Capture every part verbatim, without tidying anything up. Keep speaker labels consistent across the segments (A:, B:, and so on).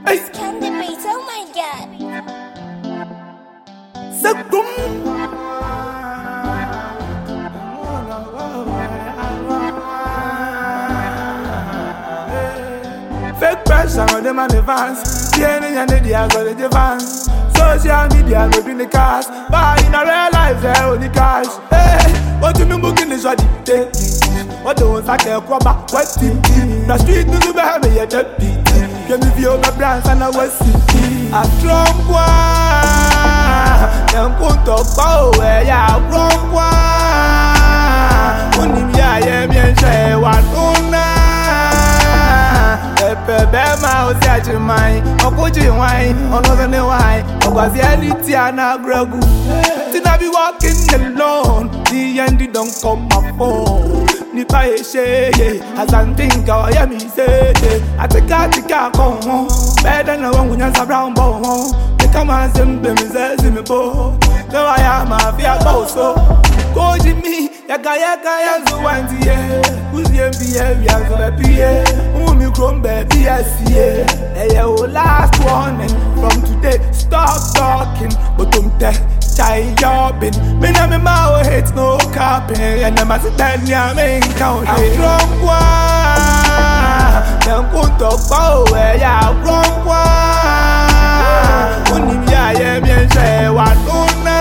A: Hey.
B: Candy oh my god.
A: Sagum. Fake pressure on them and the fans. The enemy and the dias on the fans. Social media go bring the cars, but in a real life they only cash. Hey, what you mean booking is what it takes? What the ones I can't come back, what team? The street news behind me, yeah, that beat. Give me view my brands and I was city. A strong one, them put up power, yeah, a strong one. Unim ya yeah, me and say one una. Pepe ma osi mine, okoji wine, onoze ne wine, ogwazi eliti ana gregu. Tina be walking alone, the end don't come my phone. Nipa ye sheye, as I think I hear me say, I take a tika come home. Better than one when you're brown bone. They come and send me says me bo. No I am a fear boso. Koji me, yaka yaka yanzu wanti ye. Who's the M P A? We are gonna be here. Umi chrome baby I see ye. Hey yo, last warning from today. Stop talking, but don't tell. Chai jobbing, me na me mouth hates no capping, and I'm a sit ya me count. I'm strong one, them put up power, yeah, strong one. Unim ya yeah me and say what una.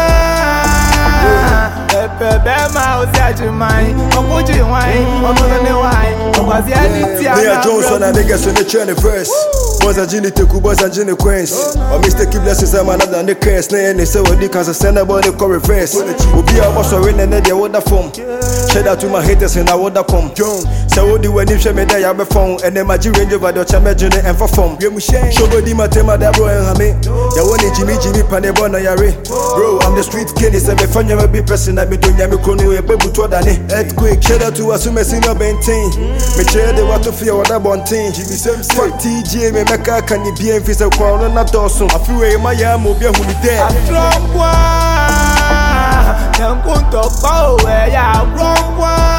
A: Pepe ma osi mine, okoji wine, onoze ne wine, ogwazi eliti ana.
C: Me a Johnson and niggas on the train first. Boys and Ginny Teku, boys and Ginny Queens. Or mistake blessings, I'm another than the curse. Nay, and they say what they can send about the core reverse. Will be a boss or in and they would have form. Shout out to my haters and I would have come. So, what do when you show me that I have a phone and then my G range over the champion and for form. Show body my tema that bro and Hame. Ya want Jimmy Jimmy Panebona Yare. Bro, I'm the street kid, it's a fun you be pressing at me to Yamikono, a baby to Dani. Earthquake, shout out to us who may see no bentain. Me chair the water fear what I want. Jimmy Sam Fuck T J, me make a can you be in physical crown and not awesome. I feel my yam will be a who there.
A: I'm strong one, them put up power, yeah, strong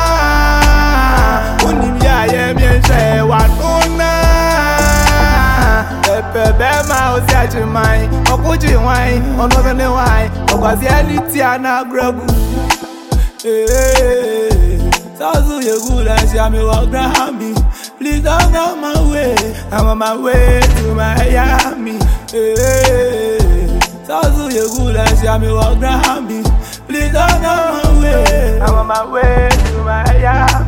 A: one. Unim ya yeah me and say what una. Pepe ma osi mine, okoji wine, onoze ne wine, ogwazi eliti ana gregu. Hey, so you good and see me walk behind me. Please don't go my way, I'm on my way to Miami. Hey, so you good and see me walk behind me. Please don't go my way, I'm on my way to Miami.